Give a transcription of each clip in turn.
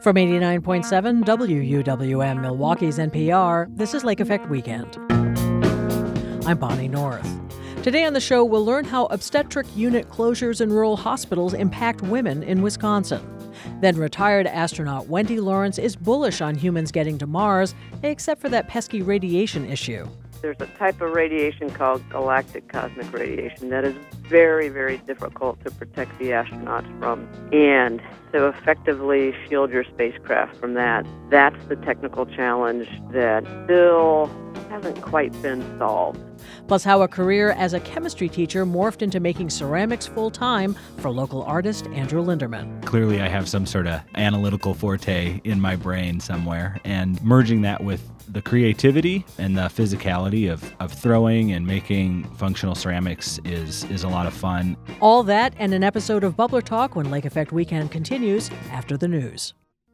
From 89.7 WUWM Milwaukee's NPR, this is Lake Effect Weekend. I'm Bonnie North. Today on the show, we'll learn how obstetric unit closures in rural hospitals impact women in Wisconsin. Then retired astronaut Wendy Lawrence is bullish on humans getting to Mars, except for that pesky radiation issue. There's a type of radiation called galactic cosmic radiation that is very, very difficult to protect the astronauts from. And to effectively shield your spacecraft from that, that's the technical challenge that still hasn't quite been solved. Plus how a career as a chemistry teacher morphed into making ceramics full-time for local artist Andrew Linderman. Clearly I have some sort of analytical forte in my brain somewhere, and merging that with the creativity and the physicality of throwing and making functional ceramics is a lot of fun. All that and an episode of Bubbler Talk when Lake Effect Weekend continues after the news.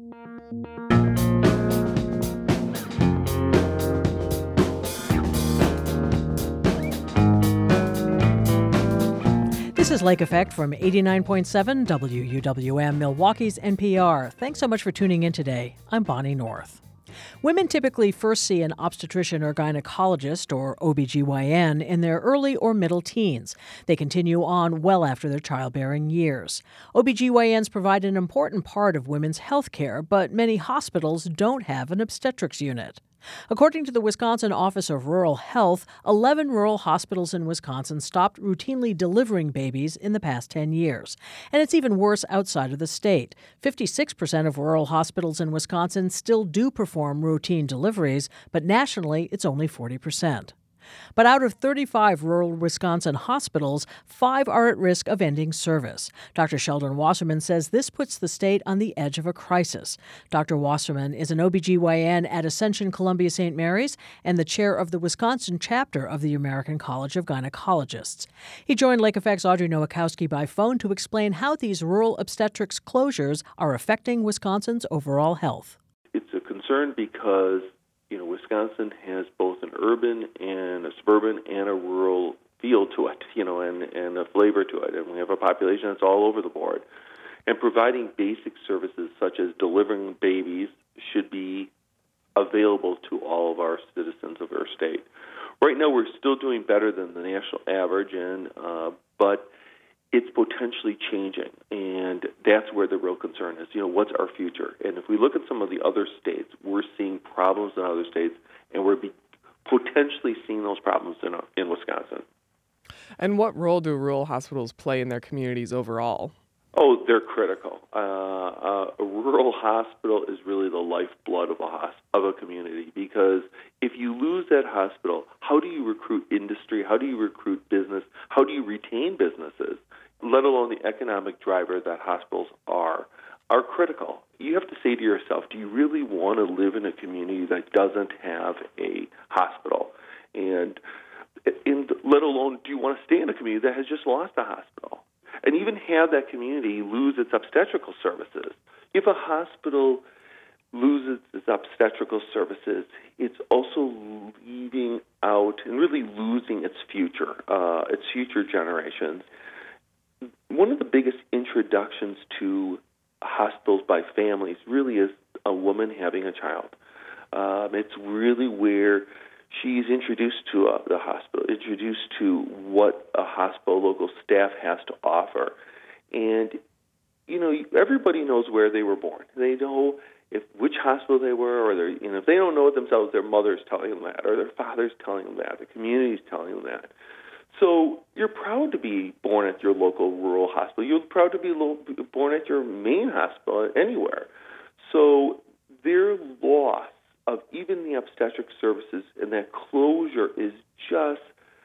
This is Lake Effect from 89.7 WUWM Milwaukee's NPR. Thanks so much for tuning in today. I'm Bonnie North. Women typically first see an obstetrician or gynecologist, or OBGYN, in their early or middle teens. They continue on well after their childbearing years. OBGYNs provide an important part of women's health care, but many hospitals don't have an obstetrics unit. According to the Wisconsin Office of Rural Health, 11 rural hospitals in Wisconsin stopped routinely delivering babies in the past 10 years. And it's even worse outside of the state. 56% of rural hospitals in Wisconsin still do perform routine deliveries, but nationally it's only 40%. But out of 35 rural Wisconsin hospitals, 5 are at risk of ending service. Dr. Sheldon Wasserman says this puts the state on the edge of a crisis. Dr. Wasserman is an OBGYN at Ascension Columbia St. Mary's and the chair of the Wisconsin chapter of the American College of Gynecologists. He joined Lake Effect's Audrey Nowakowski by phone to explain how these rural obstetrics closures are affecting Wisconsin's overall health. It's a concern because Wisconsin has both an urban and a suburban and a rural feel to it, and a flavor to it. And we have a population that's all over the board. And providing basic services such as delivering babies should be available to all of our citizens of our state. Right now, we're still doing better than the national average, but it's potentially changing, and that's where the real concern is. What's our future? And if we look at some of the other states, we're seeing problems in other states, and we're potentially seeing those problems in Wisconsin. And what role do rural hospitals play in their communities overall? Oh, they're critical. A rural hospital is really the lifeblood of a community, because if you lose that hospital, how do you recruit industry? How do you recruit business? How do you retain businesses? Let alone the economic driver that hospitals are critical. You have to say to yourself, do you really want to live in a community that doesn't have a hospital? And let alone, do you want to stay in a community that has just lost a hospital? And even have that community lose its obstetrical services. If a hospital loses its obstetrical services, it's also leaving out and really losing its future generations. One of the biggest introductions to hospitals by families really is a woman having a child. It's really where she's introduced to the hospital, introduced to what a hospital local staff has to offer. And, everybody knows where they were born. They know which hospital they were, or if they don't know it themselves, their mother's telling them that, or their father's telling them that, the community's telling them that. So you're proud to be born at your local rural hospital. You're proud to be born at your main hospital anywhere. So their loss of even the obstetric services and that closure is just,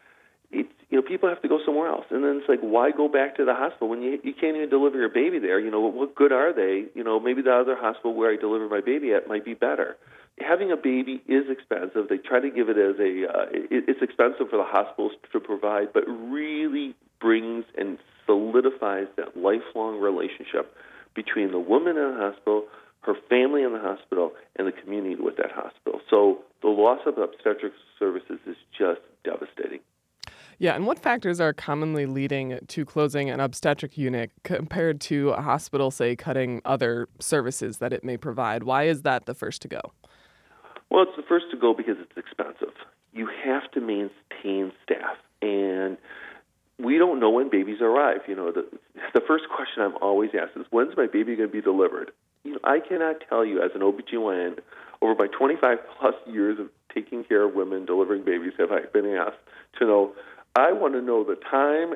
people have to go somewhere else. And then it's like, why go back to the hospital when you can't even deliver your baby there? What good are they? Maybe the other hospital where I deliver my baby at might be better. Having a baby is expensive. They try to give it as it's expensive for the hospitals to provide, but really brings and solidifies that lifelong relationship between the woman in the hospital, her family in the hospital, and the community with that hospital. So the loss of obstetric services is just devastating. Yeah, and what factors are commonly leading to closing an obstetric unit compared to a hospital, say, cutting other services that it may provide? Why is that the first to go? Well, it's the first to go because it's expensive. You have to maintain staff, and we don't know when babies arrive. The first question I'm always asked is, when's my baby going to be delivered? I cannot tell you as an OBGYN, over my 25 plus years of taking care of women delivering babies, have I been asked to know, I want to know the time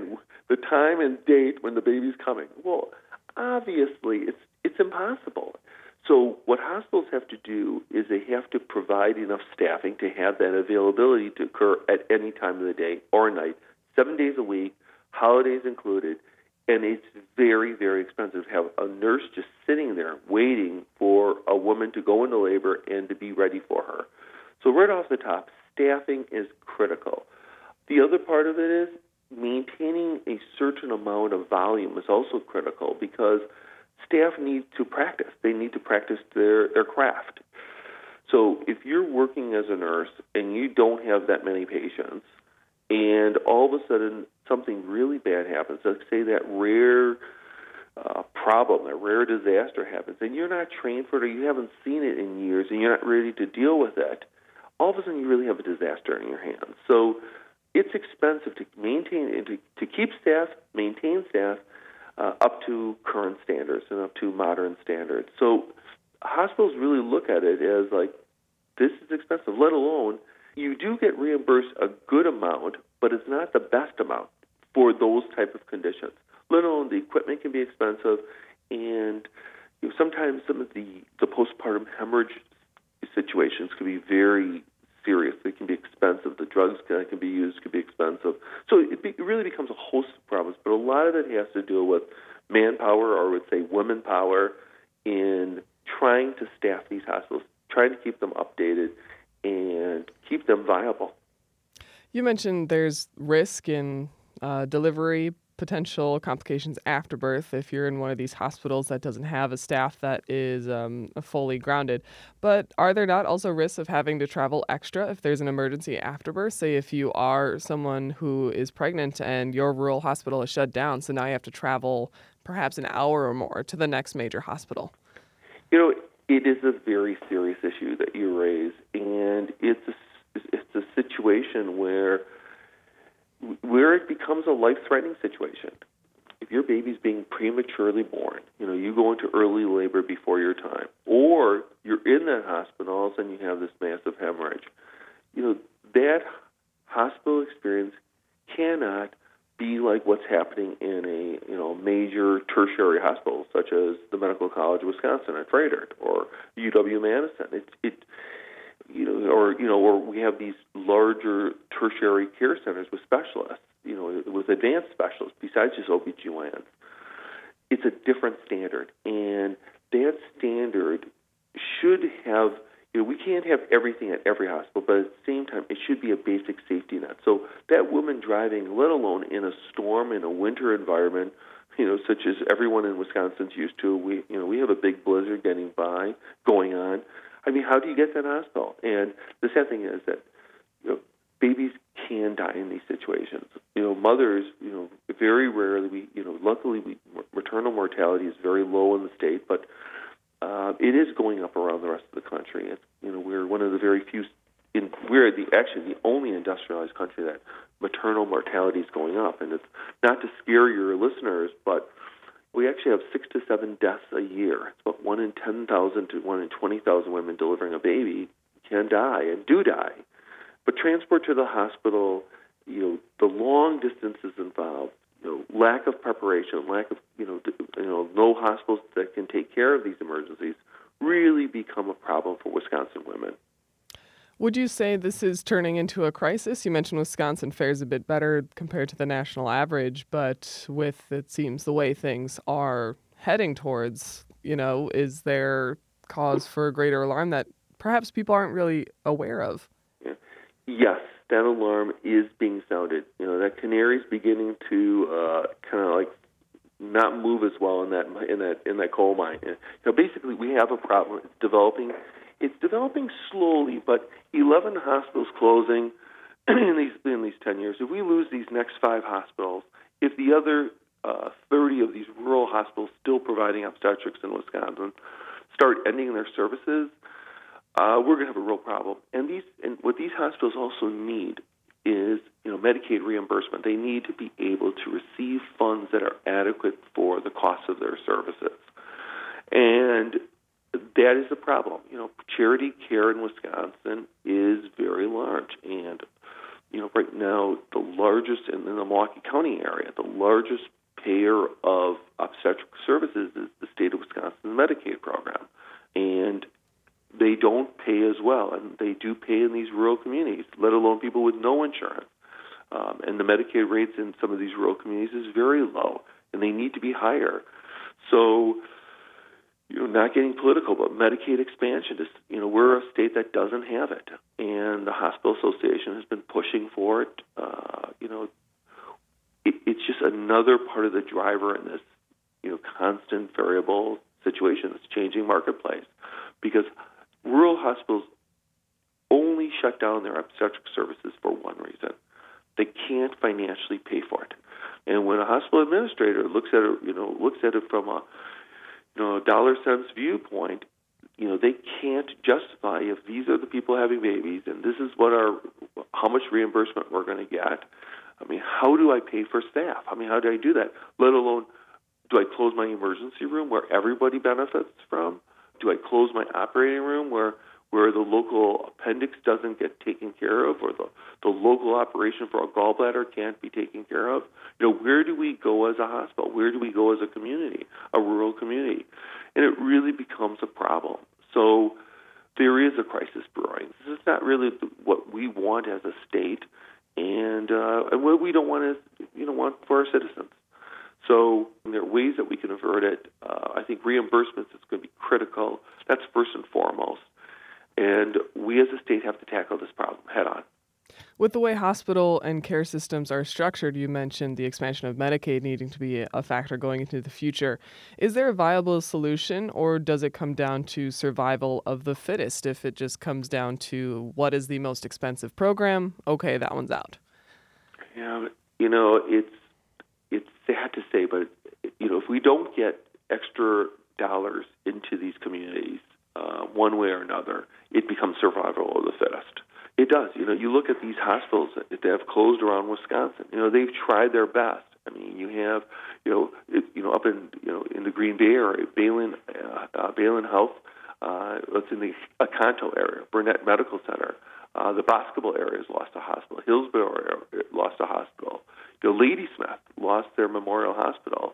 and date when the baby's coming. Well, obviously it's impossible. So what hospitals have to do is they have to provide enough staffing to have that availability to occur at any time of the day or night, 7 days a week, holidays included. And it's very, very expensive to have a nurse just sitting there waiting for a woman to go into labor and to be ready for her. So right off the top, staffing is critical. The other part of it is maintaining a certain amount of volume is also critical because staff need to practice. They need to practice their craft. So if you're working as a nurse and you don't have that many patients, and all of a sudden something really bad happens, let's say that rare problem, that rare disaster happens, and you're not trained for it or you haven't seen it in years and you're not ready to deal with it, all of a sudden you really have a disaster in your hands. So it's expensive to maintain and to keep staff, maintain staff up to current standards and up to modern standards. So hospitals really look at it as like, this is expensive, let alone you do get reimbursed a good amount, but it's not the best amount for those type of conditions. Let alone the equipment can be expensive, and sometimes some of the postpartum hemorrhage situations can be very serious. They can be expensive. The drugs that can be used can be expensive. So it really becomes a host of problems, but a lot of it has to do with manpower, or I would say women power, in trying to staff these hospitals, trying to keep them updated, and keep them viable. You mentioned there's risk in delivery, potential complications after birth if you're in one of these hospitals that doesn't have a staff that is fully grounded. But are there not also risks of having to travel extra if there's an emergency after birth? Say if you are someone who is pregnant and your rural hospital is shut down, so now you have to travel perhaps an hour or more to the next major hospital. It is a very serious issue that you raise, and it's a situation where it becomes a life-threatening situation. If your baby's being prematurely born, you go into early labor before your time, or you're in that hospital and you have this massive hemorrhage, that hospital experience cannot be like what's happening in a major tertiary hospital such as the Medical College of Wisconsin at Froedtert or UW-Madison. Or we have these larger tertiary care centers with specialists, with advanced specialists besides just OBGYNs. It's a different standard, and that standard should have. We can't have everything at every hospital, but at the same time, it should be a basic safety net. So that woman driving, let alone in a storm, in a winter environment, such as everyone in Wisconsin's used to, we have a big blizzard going on. I mean, how do you get to that hospital? And the sad thing is that, babies can die in these situations. Mothers, very rarely, luckily, maternal mortality is very low in the state, but it is going up around the rest of the country. We're one of the very few. We're actually the only industrialized country that maternal mortality is going up, and it's not to scare your listeners, but we actually have 6 to 7 deaths a year. It's about 1 in 10,000 to 1 in 20,000 women delivering a baby can die and do die. But transport to the hospital, the long distances involved, lack of preparation, lack of no hospitals that can take care of these emergencies really become a problem for Wisconsin women. Would you say this is turning into a crisis? You mentioned Wisconsin fares a bit better compared to the national average, but with, it seems, the way things are heading towards, is there cause for greater alarm that perhaps people aren't really aware of? Yeah. Yes, that alarm is being sounded. That canary's beginning to kind of like not move as well in that coal mine. Basically, we have a problem. It's developing slowly, but 11 hospitals closing, in these 10 years, if we lose these next 5 hospitals, if the other 30 of these rural hospitals still providing obstetrics in Wisconsin start ending their services, we're going to have a real problem. And what these hospitals also need is, Medicaid reimbursement. They need to be able to receive funds that are adequate for the cost of their services. And that is a problem. Charity care in Wisconsin is very large. And, right now, the largest in the Milwaukee County area, the largest payer of obstetric services is the state of Wisconsin's Medicaid program. And they don't pay as well, and they do pay in these rural communities, let alone people with no insurance. And the Medicaid rates in some of these rural communities is very low, and they need to be higher. So, not getting political, but Medicaid expansion is, we're a state that doesn't have it, and the Hospital Association has been pushing for it. It's just another part of the driver in this, constant variable situation that's changing marketplace, because rural hospitals only shut down their obstetric services for one reason. They can't financially pay for it. And when a hospital administrator looks at it from a dollar cents viewpoint, they can't justify if these are the people having babies and this is how much reimbursement we're going to get. How do I pay for staff? How do I do that? Let alone, do I close my emergency room where everybody benefits from? Do I close my operating room where the local appendix doesn't get taken care of, or the local operation for a gallbladder can't be taken care of? Where do we go as a hospital? Where do we go as a community, a rural community? And it really becomes a problem. So there is a crisis brewing. This is not really what we want as a state, and what we don't want want for our citizens. So there are ways that we can avert it. I think reimbursements is going to be critical. That's first and foremost. And we as a state have to tackle this problem head on. With the way hospital and care systems are structured, you mentioned the expansion of Medicaid needing to be a factor going into the future. Is there a viable solution, or does it come down to survival of the fittest? If it just comes down to what is the most expensive program, okay, that one's out. Yeah, it's sad to say, but if we don't get extra dollars into these communities, one way or another, it becomes survival of the fittest. It does. You look at these hospitals that have closed around Wisconsin. They've tried their best. You have, up in the Green Bay area, Balin Health. That's in the Akanto area, Burnett Medical Center. The Boscobel area has lost a hospital. Hillsborough area lost a hospital. Ladysmith lost their Memorial Hospital.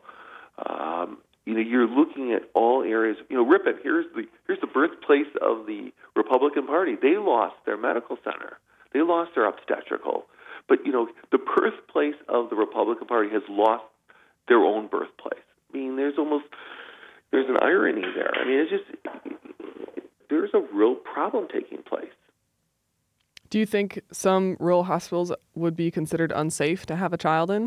You're looking at all areas. Ripon, here's the birthplace of the Republican Party. They lost their medical center. They lost their obstetrical. But, the birthplace of the Republican Party has lost their own birthplace. There's an irony there. There's a real problem taking place. Do you think some rural hospitals would be considered unsafe to have a child in?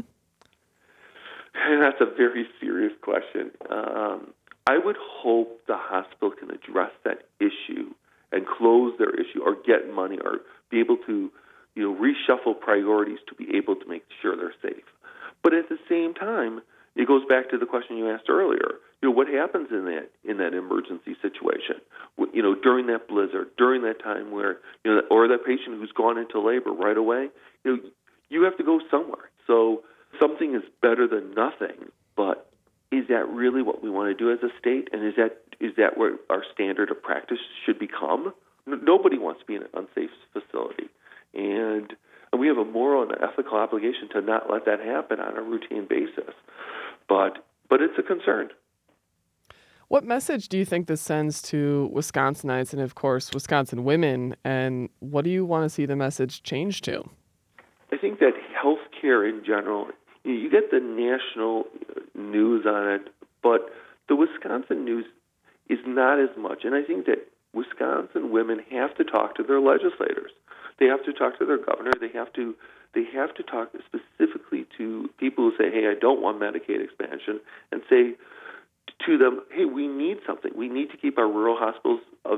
That's a very serious question. I would hope the hospital can address that issue and close their issue, or get money, or be able to, reshuffle priorities to be able to make sure they're safe. But at the same time, it goes back to the question you asked earlier. What happens in that emergency situation? During that blizzard, during that time where, or that patient who's gone into labor right away, you have to go somewhere. So something is better than nothing, but is that really what we want to do as a state? And is that where our standard of practice should become? Nobody wants to be in an unsafe facility. And we have a moral and ethical obligation to not let that happen on a routine basis. But it's a concern. What message do you think this sends to Wisconsinites and, of course, Wisconsin women? And what do you want to see the message change to? I think that healthcare in general, you get the national news on it, but the Wisconsin news is not as much. And I think that Wisconsin women have to talk to their legislators. They have to talk to their governor. They have to talk specifically to people who say, hey, I don't want Medicaid expansion, and say to them, hey, we need something. We need to keep our rural hospitals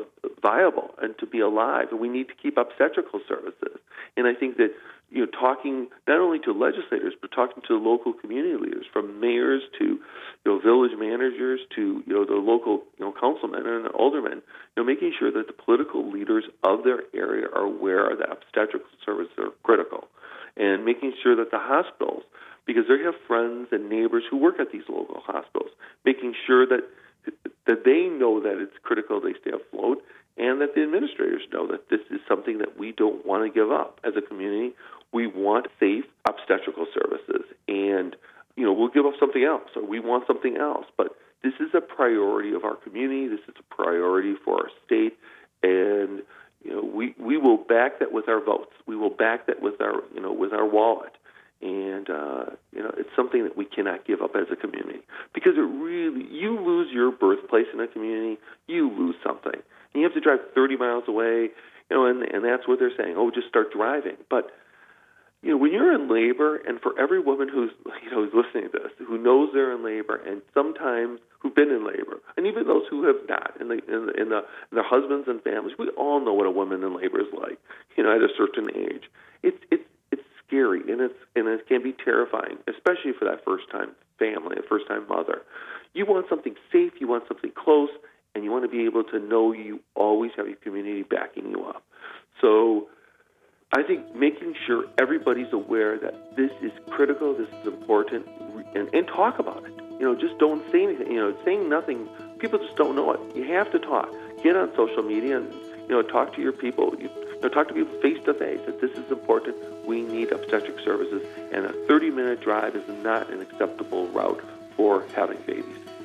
viable and to be alive, and we need to keep obstetrical services. And I think that talking not only to legislators, but talking to local community leaders, from mayors to village managers to the local councilmen and aldermen, making sure that the political leaders of their area are aware that obstetrical services are critical, and making sure that the hospitals, because they have friends and neighbors who work at these local hospitals, making sure that they know that it's critical they stay afloat, and that the administrators know that this is something that we don't want to give up as a community. We want safe obstetrical services, and we'll give up something else, or we want something else. But this is a priority of our community. This is a priority for our state, and we will back that with our votes. We will back that with our with our wallet. And it's something that we cannot give up as a community, because you lose your birthplace in a community, you lose something. And you have to drive 30 miles away, and that's what they're saying. Oh, just start driving. But when you're in labor, and for every woman who's listening to this, who knows they're in labor, and sometimes who've been in labor, and even those who have not, and their husbands and families, we all know what a woman in labor is like. At a certain age, it's scary, and it can be terrifying, especially for that first-time family, a first-time mother. You want something safe, you want something close, and you want to be able to know you always have your community backing you up. So I think making sure everybody's aware that this is critical, this is important, and talk about it. Just don't say anything. Saying nothing, people just don't know it. You have to talk. Get on social media and talk to your people. Talk to people face to face that this is important. We need obstetric services, and a 30-minute drive is not an acceptable route for having babies.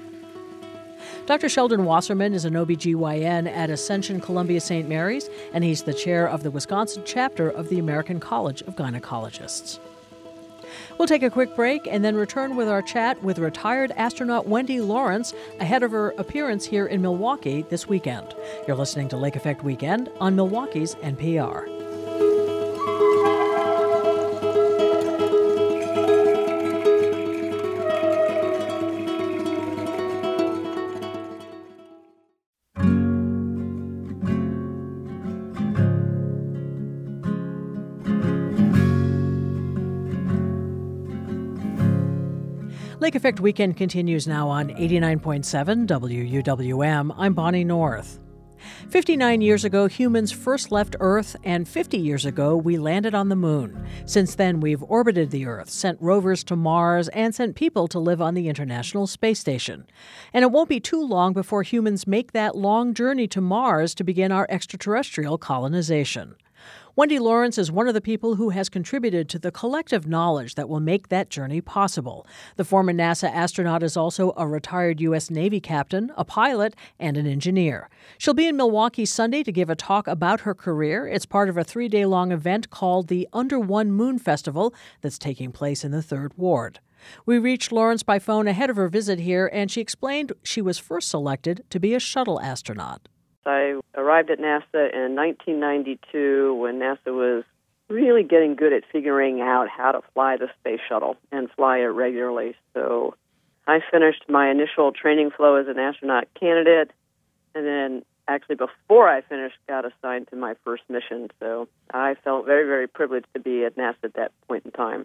Dr. Sheldon Wasserman is an OBGYN at Ascension Columbia St. Mary's, and he's the chair of the Wisconsin chapter of the American College of Gynecologists. We'll take a quick break and then return with our chat with retired astronaut Wendy Lawrence ahead of her appearance here in Milwaukee this weekend. You're listening to Lake Effect Weekend on Milwaukee's NPR. Lake Effect Weekend continues now on 89.7 WUWM. I'm Bonnie North. 59 years ago, humans first left Earth, and 50 years ago, we landed on the moon. Since then, we've orbited the Earth, sent rovers to Mars, and sent people to live on the International Space Station. And it won't be too long before humans make that long journey to Mars to begin our extraterrestrial colonization. Wendy Lawrence is one of the people who has contributed to the collective knowledge that will make that journey possible. The former NASA astronaut is also a retired U.S. Navy captain, a pilot, and an engineer. She'll be in Milwaukee Sunday to give a talk about her career. It's part of a 3-day-long event called the Under One Moon Festival that's taking place in the 3rd Ward. We reached Lawrence by phone ahead of her visit here, and she explained she was first selected to be a shuttle astronaut. I arrived at NASA in 1992 when NASA was really getting good at figuring out how to fly the space shuttle and fly it regularly. So I finished my initial training flow as an astronaut candidate, and then actually before I finished, got assigned to my first mission. So I felt very, very privileged to be at NASA at that point in time.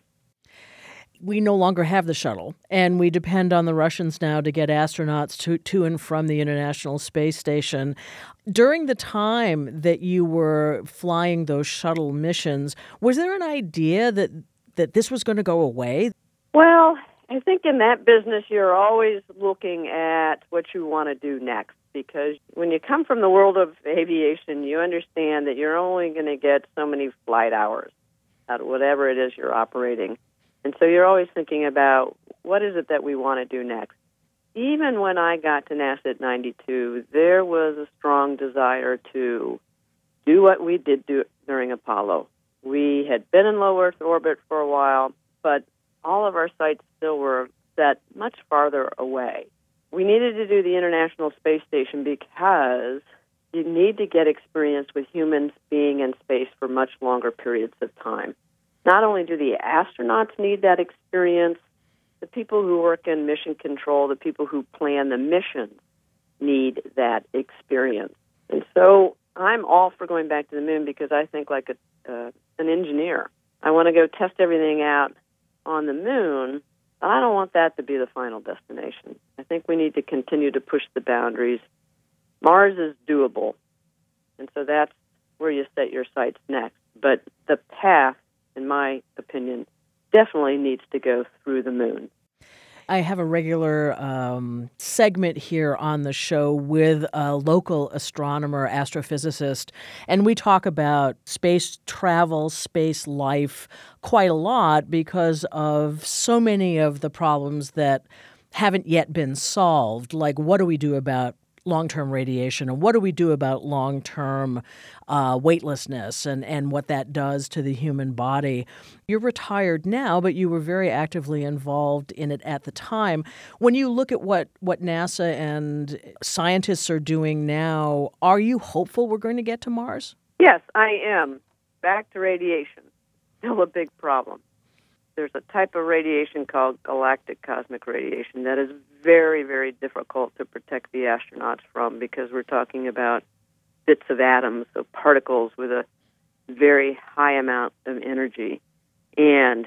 We no longer have the shuttle, and we depend on the Russians now to get astronauts to and from the International Space Station. During the time that you were flying those shuttle missions, was there an idea that this was going to go away? Well, I think in that business, you're always looking at what you want to do next, because when you come from the world of aviation, you understand that you're only going to get so many flight hours out of whatever it is you're operating. And so you're always thinking about what is it that we want to do next. Even when I got to NASA at 92, there was a strong desire to do what we did during Apollo. We had been in low Earth orbit for a while, but all of our sights still were set much farther away. We needed to do the International Space Station because you need to get experience with humans being in space for much longer periods of time. Not only do the astronauts need that experience, the people who work in mission control, the people who plan the missions, need that experience. And so I'm all for going back to the moon because I think like an engineer. I want to go test everything out on the moon, but I don't want that to be the final destination. I think we need to continue to push the boundaries. Mars is doable, and so that's where you set your sights next. But the path, in my opinion, definitely needs to go through the moon. I have a regular segment here on the show with a local astronomer, astrophysicist, and we talk about space travel, space life quite a lot because of so many of the problems that haven't yet been solved. Like, what do we do about long-term radiation, and what do we do about long-term weightlessness and what that does to the human body? You're retired now, but you were very actively involved in it at the time. When you look at what NASA and scientists are doing now, are you hopeful we're going to get to Mars? Yes, I am. Back to radiation. Still a big problem. There's a type of radiation called galactic cosmic radiation that is very, very difficult to protect the astronauts from because we're talking about bits of atoms, so particles with a very high amount of energy. And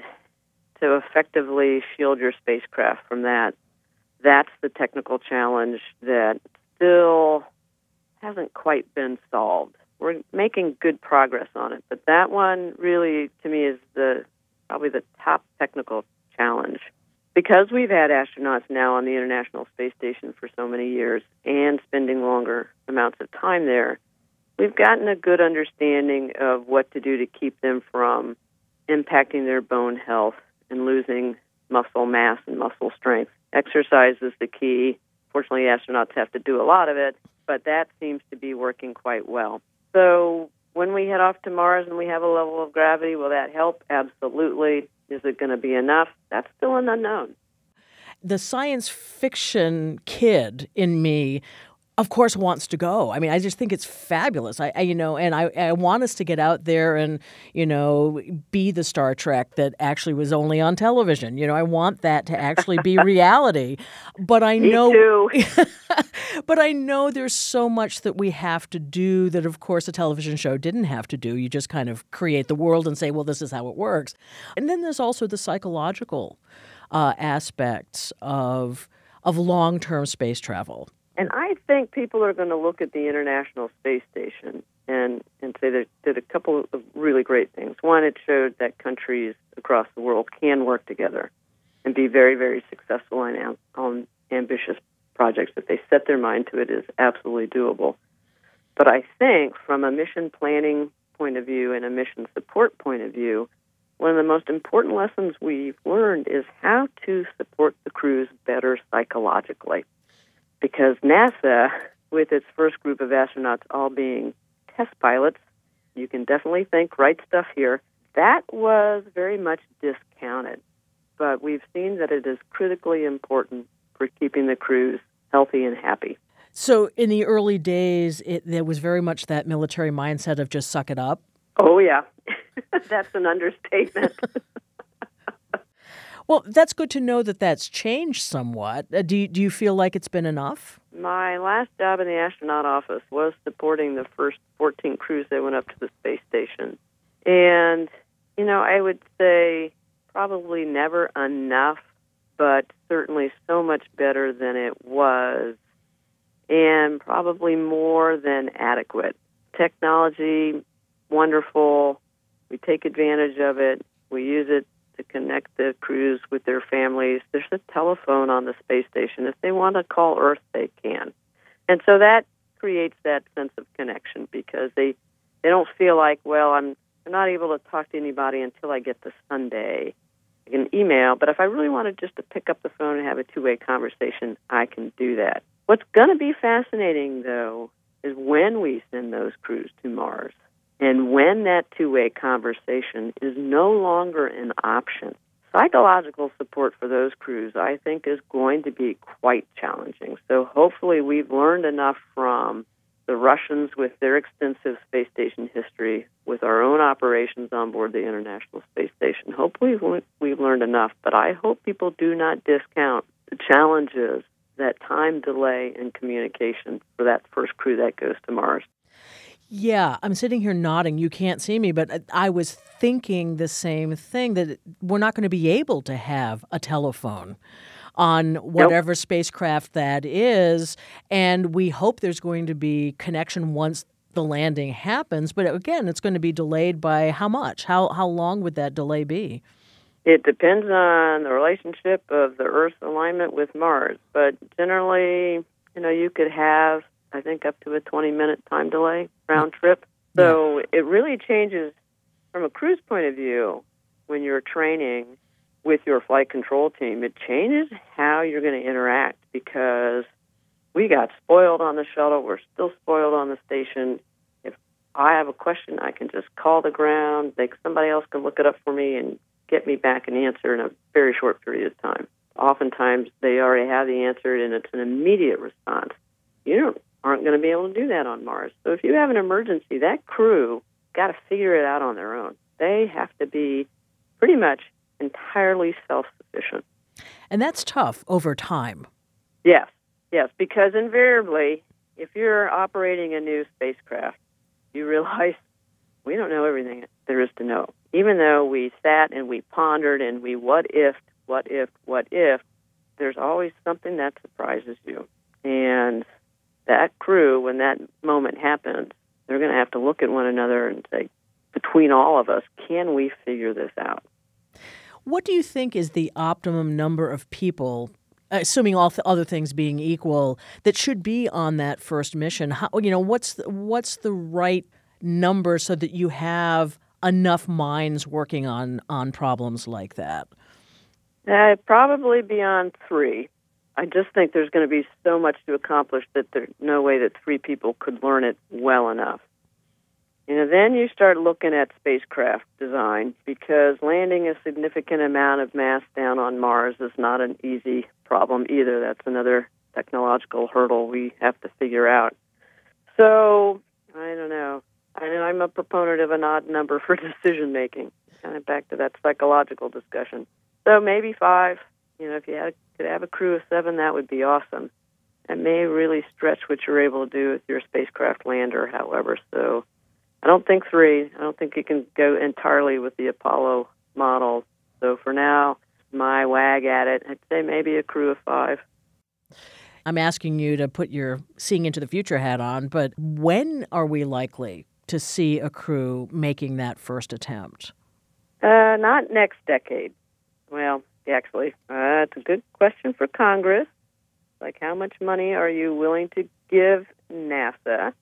to effectively shield your spacecraft from that, that's the technical challenge that still hasn't quite been solved. We're making good progress on it, but that one really, to me, is probably the top technical challenge. Because we've had astronauts now on the International Space Station for so many years and spending longer amounts of time there, we've gotten a good understanding of what to do to keep them from impacting their bone health and losing muscle mass and muscle strength. Exercise is the key. Fortunately, astronauts have to do a lot of it, but that seems to be working quite well. So when we head off to Mars and we have a level of gravity, will that help? Absolutely. Is it going to be enough? That's still an unknown. The science fiction kid in me, of course, wants to go. I mean, I just think it's fabulous. I want us to get out there and, be the Star Trek that actually was only on television. I want that to actually be reality. But I know, Me too. but I know there's so much that we have to do that, of course, a television show didn't have to do. You just kind of create the world and say, well, this is how it works. And then there's also the psychological aspects of long-term space travel. And I think people are going to look at the International Space Station and say that it did a couple of really great things. One, it showed that countries across the world can work together and be very, very successful on ambitious projects. If they set their mind to it, is absolutely doable. But I think from a mission planning point of view and a mission support point of view, one of the most important lessons we've learned is how to support the crews better psychologically. Because NASA, with its first group of astronauts all being test pilots, you can definitely think right stuff here, that was very much discounted. But we've seen that it is critically important for keeping the crews healthy and happy. So in the early days, there was very much that military mindset of just suck it up? Oh, yeah. That's an understatement. Well, that's good to know that that's changed somewhat. Do you feel like it's been enough? My last job in the astronaut office was supporting the first 14 crews that went up to the space station. And, I would say probably never enough, but certainly so much better than it was, and probably more than adequate. Technology, wonderful. We take advantage of it. We use it to connect the crews with their families. There's a telephone on the space station. If they want to call Earth, they can. And so that creates that sense of connection because they don't feel like, well, I'm not able to talk to anybody until I get to Sunday. I can email, but if I really wanted just to pick up the phone and have a two-way conversation, I can do that. What's going to be fascinating, though, is when we send those crews to Mars. And when that two-way conversation is no longer an option, psychological support for those crews, I think, is going to be quite challenging. So hopefully we've learned enough from the Russians with their extensive space station history, with our own operations on board the International Space Station. Hopefully we've learned enough, but I hope people do not discount the challenges, that time delay in communication for that first crew that goes to Mars. Yeah, I'm sitting here nodding. You can't see me, but I was thinking the same thing, that we're not going to be able to have a telephone on Nope. whatever spacecraft that is, and we hope there's going to be connection once the landing happens. But again, it's going to be delayed by how much? How long would that delay be? It depends on the relationship of the Earth's alignment with Mars, but generally, you could have, I think, up to a 20-minute time delay round trip. So It really changes from a crew's point of view when you're training with your flight control team. It changes how you're going to interact, because we got spoiled on the shuttle. We're still spoiled on the station. If I have a question, I can just call the ground. Somebody else can look it up for me and get me back an answer in a very short period of time. Oftentimes, they already have the answer, and it's an immediate response. You aren't going to be able to do that on Mars. So if you have an emergency, that crew got to figure it out on their own. They have to be pretty much entirely self-sufficient. And that's tough over time. Yes, because invariably, if you're operating a new spacecraft, you realize we don't know everything there is to know. Even though we sat and we pondered and we what if, there's always something that surprises you. And that crew, when that moment happens, they're going to have to look at one another and say, between all of us, can we figure this out? What do you think is the optimum number of people, assuming all other things being equal, that should be on that first mission? What's the right number so that you have enough minds working on problems like that? Probably beyond 3. I just think there's going to be so much to accomplish that there's no way that 3 people could learn it well enough. Then you start looking at spacecraft design, because landing a significant amount of mass down on Mars is not an easy problem either. That's another technological hurdle we have to figure out. So, I don't know. I'm a proponent of an odd number for decision making. Kind of back to that psychological discussion. So maybe 5. If you could have a crew of 7, that would be awesome. It may really stretch what you're able to do with your spacecraft lander, however. So I don't think 3. I don't think you can go entirely with the Apollo model. So for now, my wag at it, I'd say maybe a crew of 5. I'm asking you to put your seeing into the future hat on, but when are we likely to see a crew making that first attempt? Not next decade. Well, actually, it's a good question for Congress. Like, how much money are you willing to give NASA?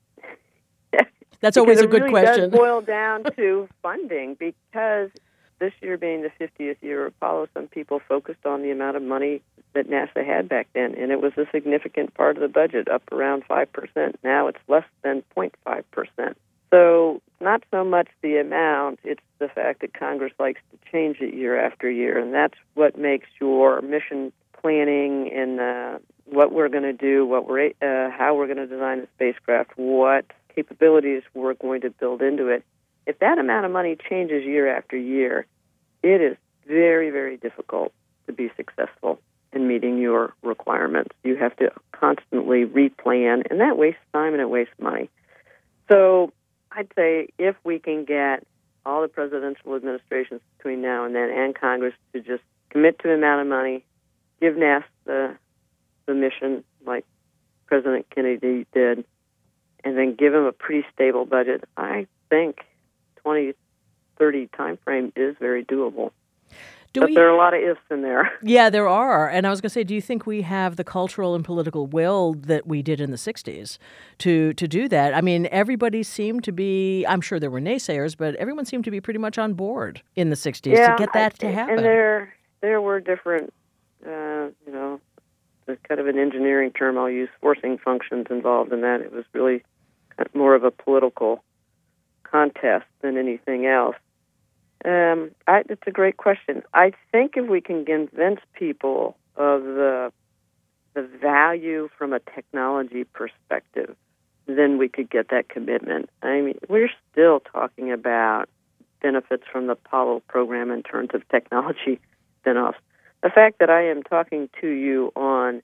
That's always a good question. It really does boil down to funding, because this year being the 50th year of Apollo, some people focused on the amount of money that NASA had back then, and it was a significant part of the budget, up around 5%. Now it's less than 0.5%. So not so much the amount, it's the fact that Congress likes to change it year after year, and that's what makes your mission planning and what we're going to do, how we're going to design the spacecraft, what capabilities we're going to build into it. If that amount of money changes year after year, it is very, very difficult to be successful in meeting your requirements. You have to constantly replan, and that wastes time and it wastes money. So I'd say if we can get all the presidential administrations between now and then and Congress to just commit to the amount of money, give NASA the mission like President Kennedy did, and then give them a pretty stable budget, I think 2030 time frame is very doable. But there are a lot of ifs in there. Yeah, there are. And I was going to say, do you think we have the cultural and political will that we did in the 60s to do that? I mean, everybody seemed to be, I'm sure there were naysayers, but everyone seemed to be pretty much on board in the 60s to get that to happen. And there were different, there's kind of an engineering term I'll use, forcing functions involved in that. It was really more of a political contest than anything else. It's a great question. I think if we can convince people of the value from a technology perspective, then we could get that commitment. I mean, we're still talking about benefits from the Apollo program in terms of technology spin-offs. The fact that I am talking to you on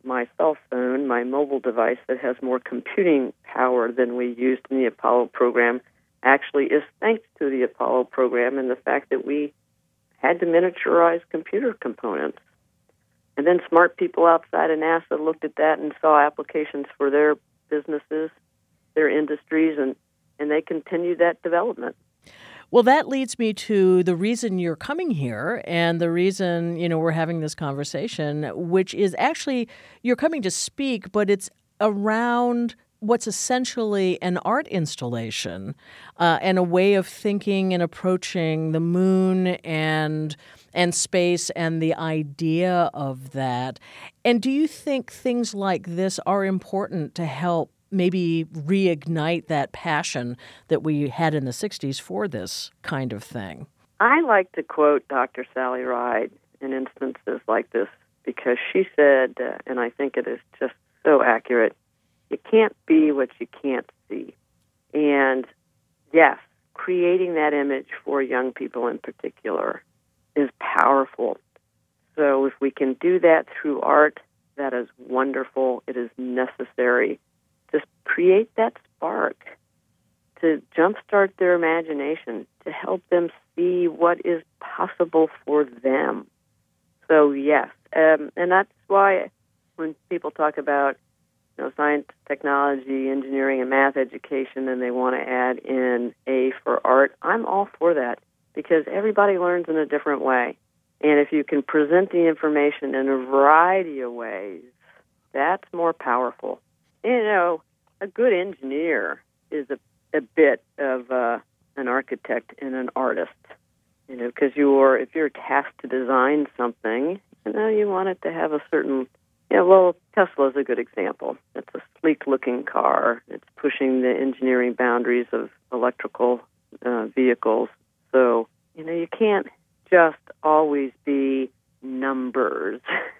my cell phone, my mobile device that has more computing power than we used in the Apollo program, actually is thanks to the Apollo program and the fact that we had to miniaturize computer components. And then smart people outside of NASA looked at that and saw applications for their businesses, their industries, and they continued that development. Well, that leads me to the reason you're coming here and the reason, we're having this conversation, which is actually you're coming to speak, but it's around what's essentially an art installation and a way of thinking and approaching the moon and space and the idea of that. And do you think things like this are important to help maybe reignite that passion that we had in the 60s for this kind of thing? I like to quote Dr. Sally Ride in instances like this because she said, and I think it is just so accurate, you can't be what you can't see. And yes, creating that image for young people in particular is powerful. So if we can do that through art, that is wonderful. It is necessary. Just create that spark to jumpstart their imagination, to help them see what is possible for them. So yes, and that's why when people talk about science, technology, engineering, and math education, and they want to add in A for art, I'm all for that because everybody learns in a different way. And if you can present the information in a variety of ways, that's more powerful. A good engineer is a bit of an architect and an artist, because if you're tasked to design something, you want it to have a certain, Tesla's a good example. It's a sleek-looking car. It's pushing the engineering boundaries of electrical vehicles. So, you can't just always be numbers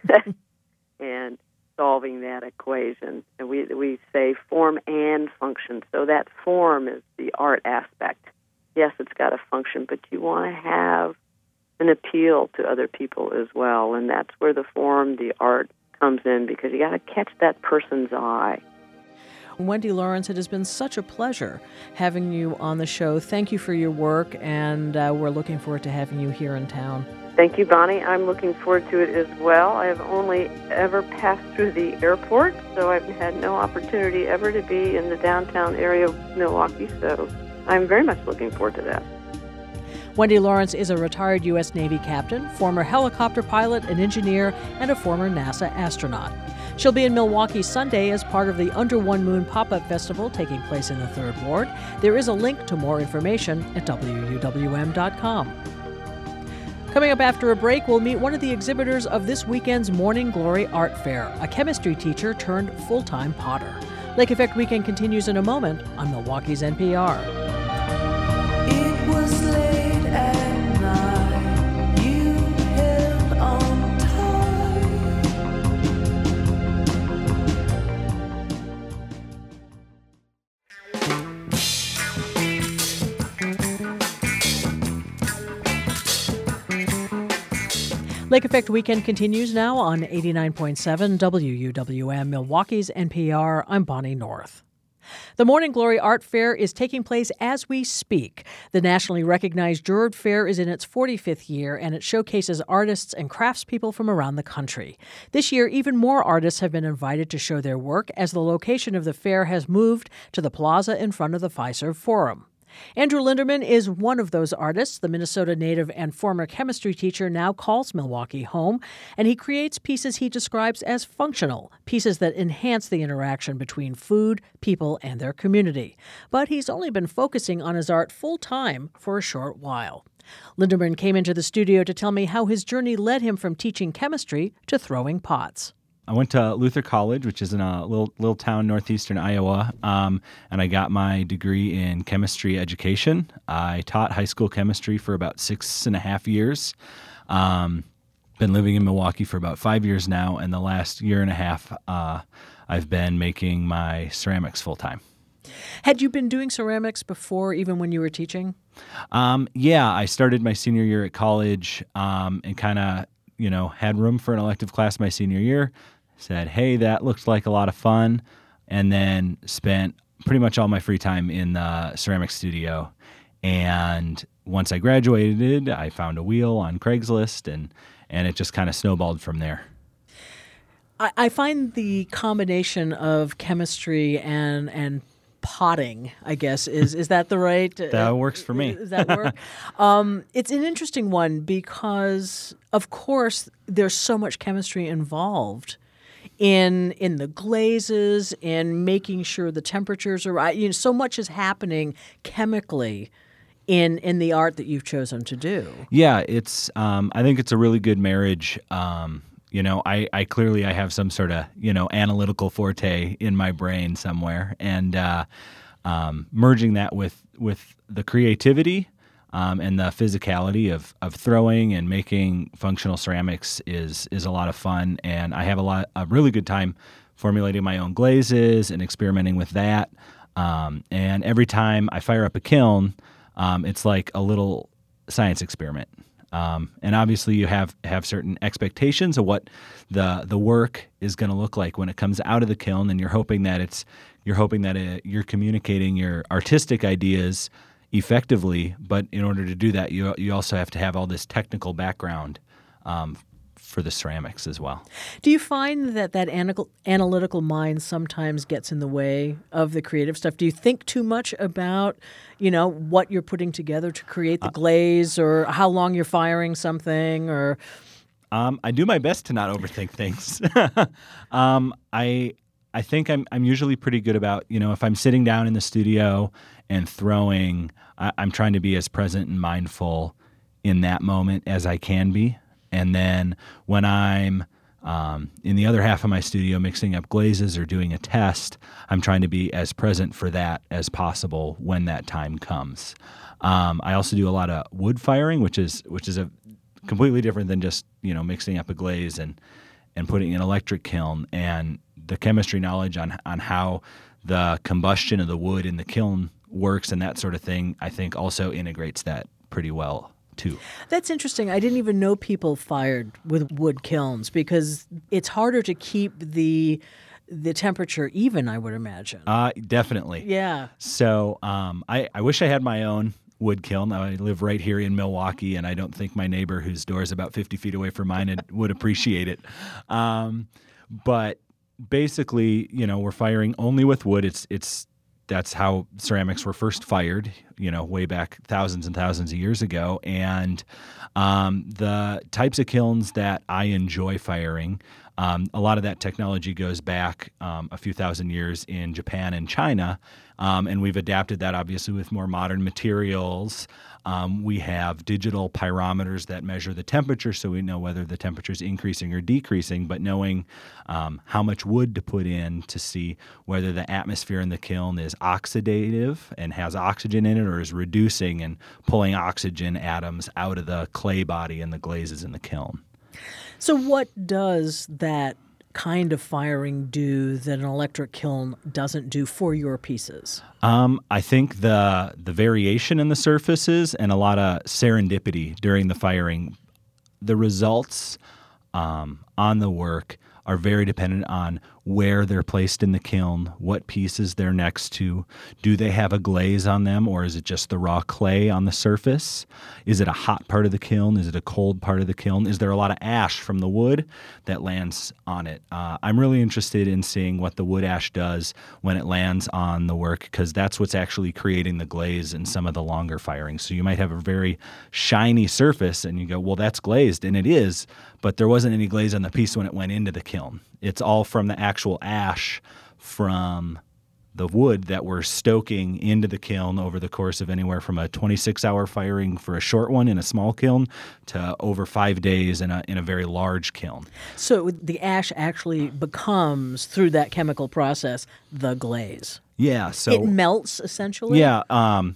and solving that equation. And we say form and function. So that form is the art aspect. Yes, it's got a function, but you want to have an appeal to other people as well. And that's where the form, the art, comes in because you got to catch that person's eye. Wendy Lawrence, it has been such a pleasure having you on the show. Thank you for your work, and we're looking forward to having you here in town. Thank you, Bonnie. I'm looking forward to it as well. I have only ever passed through the airport, so I've had no opportunity ever to be in the downtown area of Milwaukee, so I'm very much looking forward to that. Wendy Lawrence is a retired U.S. Navy captain, former helicopter pilot and engineer, and a former NASA astronaut. She'll be in Milwaukee Sunday as part of the Under One Moon Pop-Up Festival taking place in the 3rd Ward. There is a link to more information at WUWM.com. Coming up after a break, we'll meet one of the exhibitors of this weekend's Morning Glory Art Fair, a chemistry teacher turned full-time potter. Lake Effect Weekend continues in a moment on Milwaukee's NPR. It was late at night, you held on tight. Lake Effect Weekend continues now on 89.7 WUWM, Milwaukee's NPR. I'm Bonnie North. The Morning Glory Art Fair is taking place as we speak. The nationally recognized Jurd Fair is in its 45th year, and it showcases artists and craftspeople from around the country. This year, even more artists have been invited to show their work as the location of the fair has moved to the plaza in front of the Fiserv Forum. Andrew Linderman is one of those artists. The Minnesota native and former chemistry teacher now calls Milwaukee home, and he creates pieces he describes as functional, pieces that enhance the interaction between food, people, and their community. But he's only been focusing on his art full-time for a short while. Linderman came into the studio to tell me how his journey led him from teaching chemistry to throwing pots. I went to Luther College, which is in a little town northeastern Iowa, and I got my degree in chemistry education. I taught high school chemistry for about 6.5 years. Been living in Milwaukee for about 5 years now, and the last year and a half I've been making my ceramics full-time. Had you been doing ceramics before, even when you were teaching? Yeah, I started my senior year at college and kind of had room for an elective class my senior year. said, hey, that looks like a lot of fun, and then spent pretty much all my free time in the ceramic studio. And once I graduated, I found a wheel on Craigslist, and it just kind of snowballed from there. I find the combination of chemistry and potting, I guess, is that the right? That works for me. Does that work? It's an interesting one because, of course, there's so much chemistry involved in the glazes, in making sure the temperatures are right. You know, so much is happening chemically in the art that you've chosen to do. Yeah, it's. I think it's a really good marriage. I clearly I have some sort of analytical forte in my brain somewhere, and merging that with the creativity and the physicality of throwing and making functional ceramics is a lot of fun, and I have a really good time formulating my own glazes and experimenting with that. And every time I fire up a kiln, it's like a little science experiment. And obviously you have certain expectations of what the work is going to look like when it comes out of the kiln, and you're hoping that you're communicating your artistic ideas effectively. But in order to do that, you also have to have all this technical background for the ceramics as well. Do you find that analytical mind sometimes gets in the way of the creative stuff? Do you think too much about, what you're putting together to create the glaze, or how long you're firing something, or? I do my best to not overthink things. I think I'm usually pretty good about, if I'm sitting down in the studio and throwing, I'm trying to be as present and mindful in that moment as I can be. And then when I'm in the other half of my studio mixing up glazes or doing a test, I'm trying to be as present for that as possible when that time comes. I also do a lot of wood firing, which is a completely different than just mixing up a glaze and putting in an electric kiln. And the chemistry knowledge on how the combustion of the wood in the kiln works and that sort of thing, I think also integrates that pretty well too. That's interesting. I didn't even know people fired with wood kilns, because it's harder to keep the temperature even, I would imagine. Definitely. Yeah. So I wish I had my own wood kiln. I live right here in Milwaukee, and I don't think my neighbor, whose door is about 50 feet away from mine, would appreciate it. But basically, we're firing only with wood. That's how ceramics were first fired, way back thousands and thousands of years ago. And the types of kilns that I enjoy firing, a lot of that technology goes back a few thousand years in Japan and China, and we've adapted that obviously with more modern materials. We have digital pyrometers that measure the temperature, so we know whether the temperature is increasing or decreasing, but knowing how much wood to put in to see whether the atmosphere in the kiln is oxidative and has oxygen in it, or is reducing and pulling oxygen atoms out of the clay body and the glazes in the kiln. So what does that kind of firing do that an electric kiln doesn't do for your pieces? I think the variation in the surfaces and a lot of serendipity during the firing. The results on the work are very dependent on where they're placed in the kiln, what pieces they're next to. Do they have a glaze on them, or is it just the raw clay on the surface? Is it a hot part of the kiln? Is it a cold part of the kiln? Is there a lot of ash from the wood that lands on it? I'm really interested in seeing what the wood ash does when it lands on the work, because that's what's actually creating the glaze in some of the longer firings. So you might have a very shiny surface and you go, well, that's glazed, and it is, but there wasn't any glaze on the piece when it went into the kiln. It's all from the actual ash from the wood that we're stoking into the kiln over the course of anywhere from a 26-hour firing for a short one in a small kiln to over 5 days in a very large kiln. So the ash actually becomes, through that chemical process, the glaze. Yeah. So it melts, essentially? Yeah.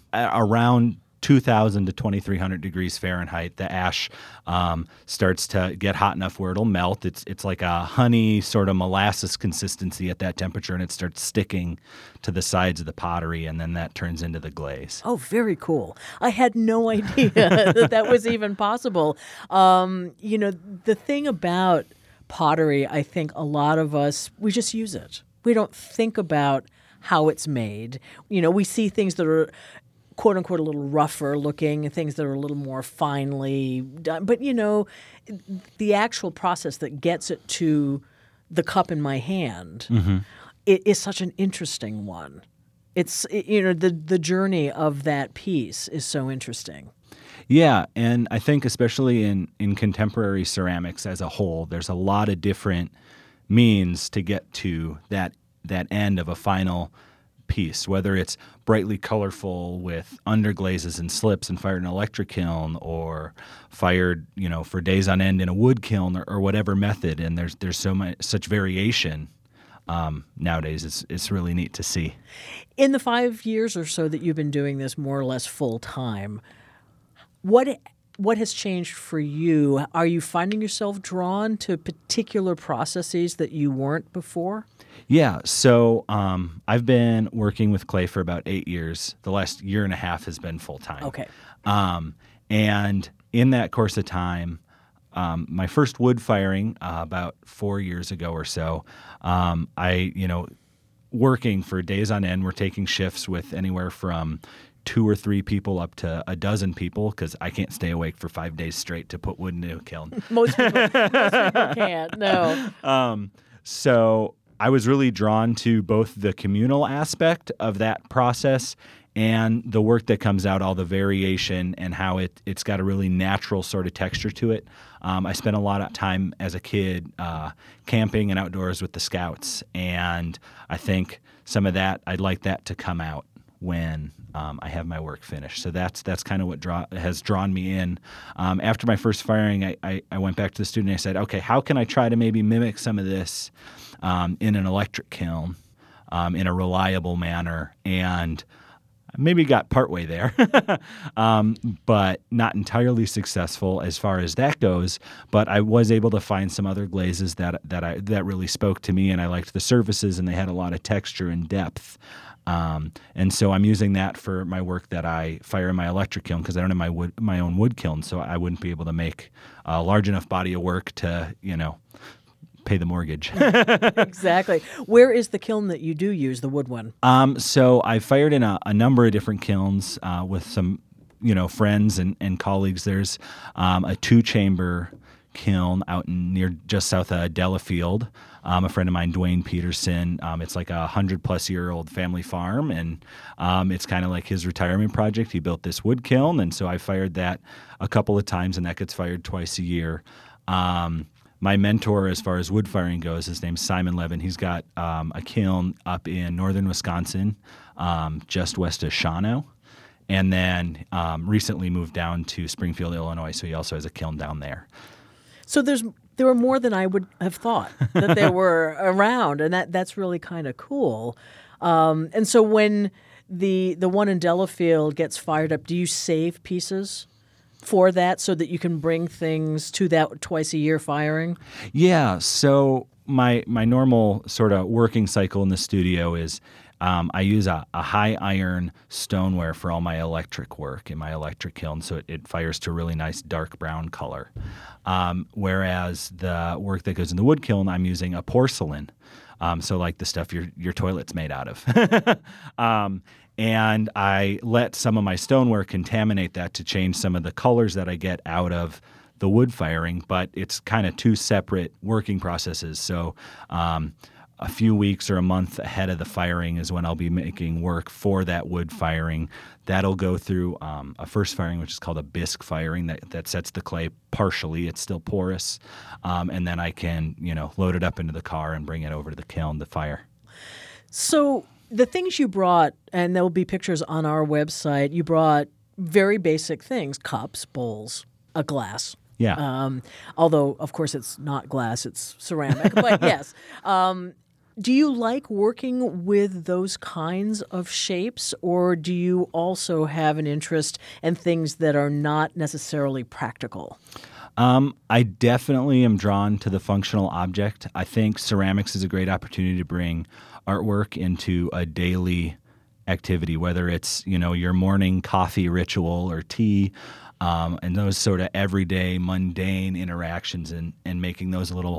Around 2,000 to 2,300 degrees Fahrenheit, the ash starts to get hot enough where it'll melt. It's like a honey sort of molasses consistency at that temperature, and it starts sticking to the sides of the pottery, and then that turns into the glaze. Oh, very cool. I had no idea that was even possible. The thing about pottery, I think a lot of us, we just use it. We don't think about how it's made. We see things that are quote unquote a little rougher looking, things that are a little more finely done. But the actual process that gets it to the cup in my hand, it is such an interesting one. It's the journey of that piece is so interesting. Yeah, and I think especially in contemporary ceramics as a whole, there's a lot of different means to get to that end of a final piece, whether it's brightly colorful with underglazes and slips and fired in an electric kiln, or fired for days on end in a wood kiln, or whatever method. And there's such variation nowadays. It's really neat to see. In the 5 years or so that you've been doing this more or less full time, what has changed for you? Are you finding yourself drawn to particular processes that you weren't before? Yeah, so I've been working with clay for about 8 years. The last year and a half has been full time. Okay. And in that course of time, my first wood firing about 4 years ago or so, working for days on end, we're taking shifts with anywhere from 2 or 3 people up to a dozen people, because I can't stay awake for 5 days straight to put wood into a kiln. Most people can't, no. So I was really drawn to both the communal aspect of that process and the work that comes out, all the variation and how it's got a really natural sort of texture to it. I spent a lot of time as a kid camping and outdoors with the Scouts, and I think some of that, I'd like that to come out when I have my work finished. So that's kind of what has drawn me in. After my first firing, I went back to the student and I said, okay, how can I try to maybe mimic some of this in an electric kiln in a reliable manner? And maybe got partway there, but not entirely successful as far as that goes. But I was able to find some other glazes that really spoke to me, and I liked the surfaces, and they had a lot of texture and depth. And so I'm using that for my work that I fire in my electric kiln, because I don't have my own wood kiln, so I wouldn't be able to make a large enough body of work to, pay the mortgage. Exactly. Where is the kiln that you do use, the wood one? So I fired in a number of different kilns with some, friends and colleagues. There's a 2-chamber kiln out near just south of Delafield. A friend of mine, Dwayne Peterson, it's like 100-plus-year-old family farm, and it's kind of like his retirement project. He built this wood kiln, and so I fired that a couple of times, and that gets fired twice a year. My mentor, as far as wood firing goes, his name's Simon Levin. He's got a kiln up in northern Wisconsin, just west of Shawano, and then recently moved down to Springfield, Illinois, so he also has a kiln down there. So there were more than I would have thought that there were around, and that's really kind of cool. And so when the one in Delafield gets fired up, do you save pieces for that so that you can bring things to that twice-a-year firing? Yeah, so my normal sort of working cycle in the studio is I use a high iron stoneware for all my electric work in my electric kiln, so it fires to a really nice dark brown color. Whereas the work that goes in the wood kiln, I'm using a porcelain, so like the stuff your toilet's made out of. And I let some of my stoneware contaminate that to change some of the colors that I get out of the wood firing, but it's kind of 2 separate working processes. So a few weeks or a month ahead of the firing is when I'll be making work for that wood firing. That'll go through a first firing, which is called a bisque firing, that sets the clay partially. It's still porous. And then I can, load it up into the car and bring it over to the kiln to fire. So the things you brought, and there will be pictures on our website, you brought very basic things, cups, bowls, a glass. Yeah. Although, of course, it's not glass, it's ceramic. But yes. Do you like working with those kinds of shapes, or do you also have an interest in things that are not necessarily practical? I definitely am drawn to the functional object. I think ceramics is a great opportunity to bring artwork into a daily activity, whether it's, your morning coffee ritual or tea, and those sort of everyday mundane interactions, and making those a little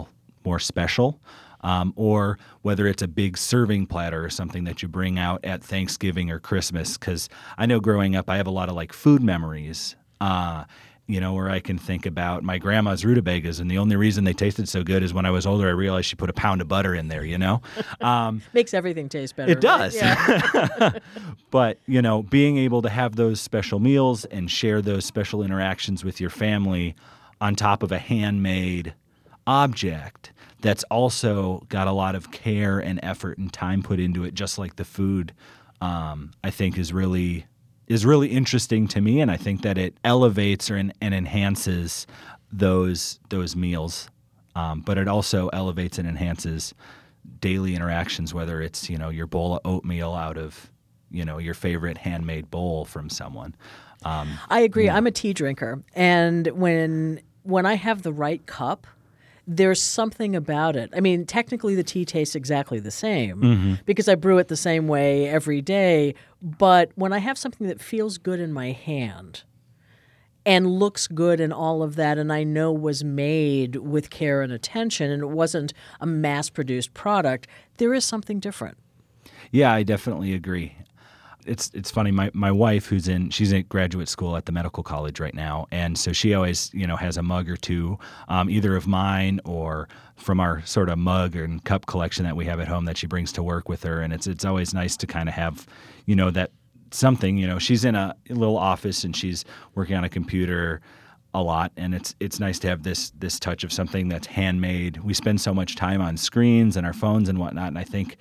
more special. Or whether it's a big serving platter or something that you bring out at Thanksgiving or Christmas. Because I know growing up, I have a lot of like food memories, where I can think about my grandma's rutabagas, and the only reason they tasted so good is when I was older, I realized she put a pound of butter in there, Makes everything taste better. It does. Right? Yeah. But, being able to have those special meals and share those special interactions with your family on top of a handmade object that's also got a lot of care and effort and time put into it, just like the food, I think is really interesting to me, and I think that it elevates and enhances those meals, but it also elevates and enhances daily interactions, whether it's your bowl of oatmeal out of your favorite handmade bowl from someone. I agree. Yeah. I'm a tea drinker, and when I have the right cup, there's something about it. I mean, technically the tea tastes exactly the same because I brew it the same way every day. But when I have something that feels good in my hand and looks good and all of that, and I know was made with care and attention, and it wasn't a mass-produced product, there is something different. Yeah, I definitely agree. It's funny. My wife, she's in graduate school at the medical college right now, and so she always has a mug or two, either of mine or from our sort of mug and cup collection that we have at home that she brings to work with her, and it's always nice to kind of have that something. She's in a little office and she's working on a computer a lot, and it's nice to have this touch of something that's handmade. We spend so much time on screens and our phones and whatnot, and I think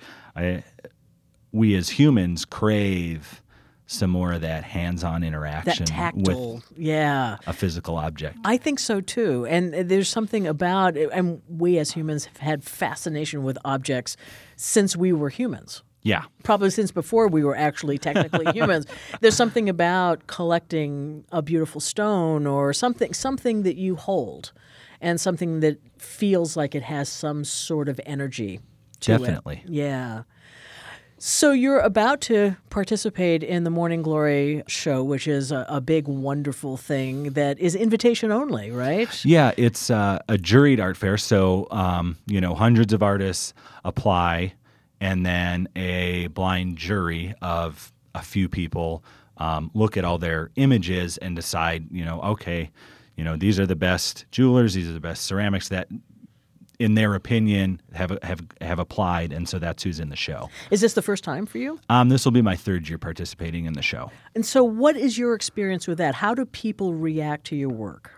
we as humans crave some more of that hands-on interaction, that tactile, with a physical object. I think so too, and there's something about it, and we as humans have had fascination with objects since we were humans. Yeah. Probably since before we were actually technically humans. There's something about collecting a beautiful stone or something that you hold, and something that feels like it has some sort of energy to it. Definitely. Yeah. So you're about to participate in the Morning Glory show, which is a big, wonderful thing that is invitation only, right? Yeah, it's a juried art fair. So, hundreds of artists apply, and then a blind jury of a few people look at all their images and decide, these are the best jewelers, these are the best ceramics that, in their opinion, have applied, and so that's who's in the show. Is this the first time for you? This will be my third year participating in the show. And so what is your experience with that? How do people react to your work?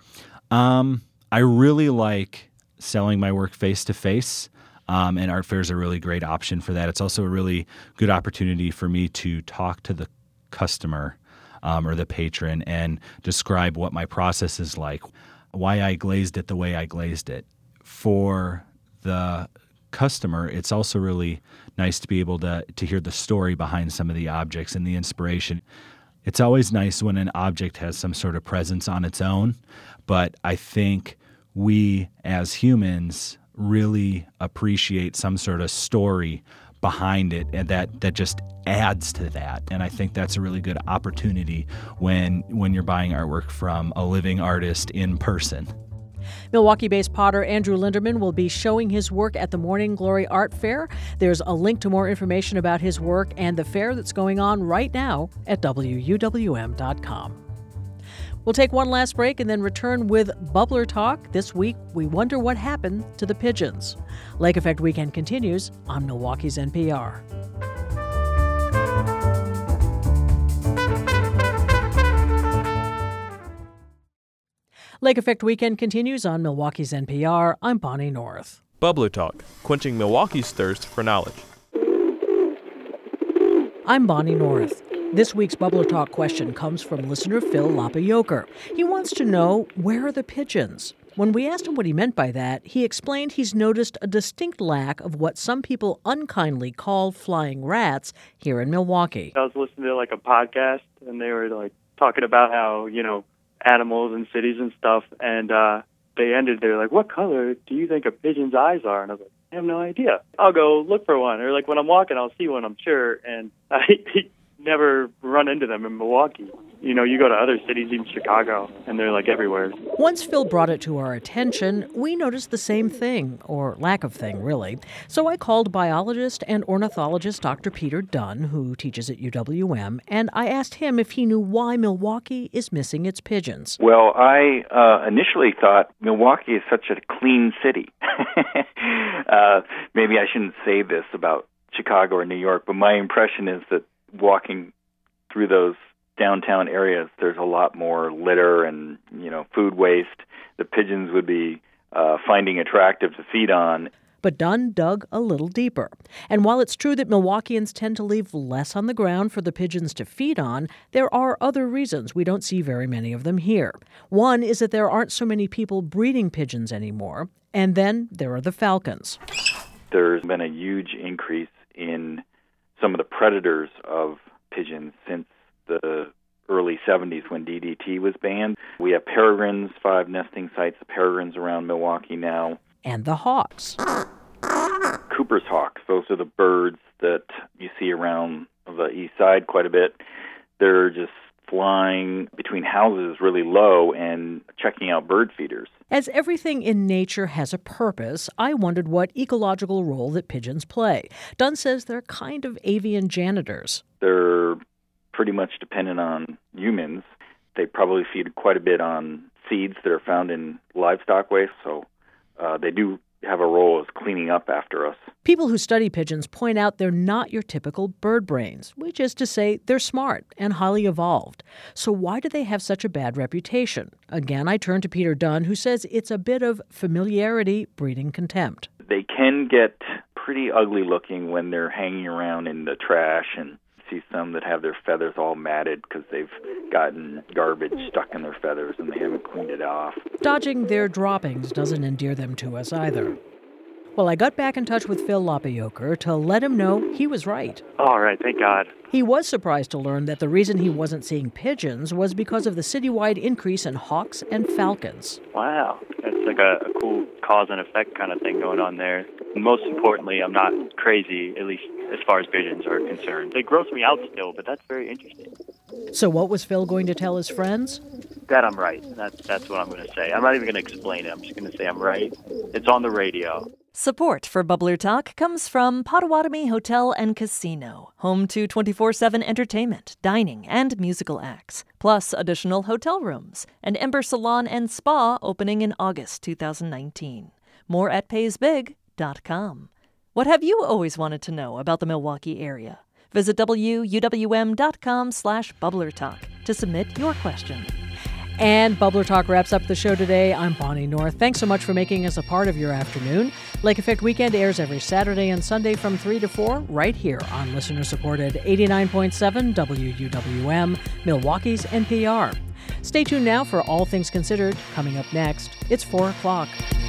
I really like selling my work face-to-face, and art fairs are a really great option for that. It's also a really good opportunity for me to talk to the customer or the patron and describe what my process is like, why I glazed it the way I glazed it. For the customer, it's also really nice to be able to hear the story behind some of the objects and the inspiration. It's always nice when an object has some sort of presence on its own, but I think we as humans really appreciate some sort of story behind it, and that just adds to that. And I think that's a really good opportunity when you're buying artwork from a living artist in person. Milwaukee-based potter Andrew Linderman will be showing his work at the Morning Glory Art Fair. There's a link to more information about his work and the fair that's going on right now at WUWM.com. We'll take one last break and then return with Bubbler Talk. This week, we wonder what happened to the pigeons. Lake Effect Weekend continues on Milwaukee's NPR. Lake Effect Weekend continues on Milwaukee's NPR. I'm Bonnie North. Bubbler Talk, quenching Milwaukee's thirst for knowledge. I'm Bonnie North. This week's Bubbler Talk question comes from listener Phil Lapayoker. He wants to know, where are the pigeons? When we asked him what he meant by that, he explained he's noticed a distinct lack of what some people unkindly call flying rats here in Milwaukee. I was listening to a podcast, and they were talking about how, animals and cities and stuff, and they ended there what color do you think a pigeon's eyes are? And I was I have no idea. I'll go look for one, or when I'm walking I'll see one, I'm sure, and never run into them in Milwaukee. You know, you go to other cities, even Chicago, and they're like everywhere. Once Phil brought it to our attention, we noticed the same thing, or lack of thing, really. So I called biologist and ornithologist Dr. Peter Dunn, who teaches at UWM, and I asked him if he knew why Milwaukee is missing its pigeons. Well, I initially thought Milwaukee is such a clean city. Maybe I shouldn't say this about Chicago or New York, but my impression is that walking through those downtown areas, there's a lot more litter and, food waste that pigeons would be finding attractive to feed on. But Dunn dug a little deeper. And while it's true that Milwaukeeans tend to leave less on the ground for the pigeons to feed on, there are other reasons we don't see very many of them here. One is that there aren't so many people breeding pigeons anymore. And then there are the falcons. There's been a huge increase in some of the predators of pigeons since the early 70s when DDT was banned. We have peregrines, 5 nesting sites of peregrines around Milwaukee now. And the hawks. Cooper's hawks, those are the birds that you see around the east side quite a bit. They're just flying between houses really low and checking out bird feeders. As everything in nature has a purpose, I wondered what ecological role that pigeons play. Dunn says they're kind of avian janitors. They're pretty much dependent on humans. They probably feed quite a bit on seeds that are found in livestock waste, so they do have a role as cleaning up after us. People who study pigeons point out they're not your typical bird brains, which is to say they're smart and highly evolved. So why do they have such a bad reputation? Again, I turn to Peter Dunn, who says it's a bit of familiarity breeding contempt. They can get pretty ugly looking when they're hanging around in the trash, and see some that have their feathers all matted because they've gotten garbage stuck in their feathers and they haven't cleaned it off. Dodging their droppings doesn't endear them to us either. Well, I got back in touch with Phil Lopayoker to let him know he was right. All right, thank God. He was surprised to learn that the reason he wasn't seeing pigeons was because of the citywide increase in hawks and falcons. Wow, that's like a cool cause and effect kind of thing going on there. And most importantly, I'm not crazy, at least as far as pigeons are concerned. They gross me out still, but that's very interesting. So what was Phil going to tell his friends? That I'm right. That's what I'm going to say. I'm not even going to explain it. I'm just going to say I'm right. It's on the radio. Support for Bubbler Talk comes from Potawatomi Hotel and Casino, home to 24/7 entertainment, dining, and musical acts, plus additional hotel rooms, and Ember Salon and Spa opening in August 2019. More at paysbig.com. What have you always wanted to know about the Milwaukee area? Visit wuwm.com/bubblertalk to submit your question. And Bubbler Talk wraps up the show today. I'm Bonnie North. Thanks so much for making us a part of your afternoon. Lake Effect Weekend airs every Saturday and Sunday from 3 to 4 right here on listener-supported 89.7 WUWM, Milwaukee's NPR. Stay tuned now for All Things Considered. Coming up next, it's 4 o'clock.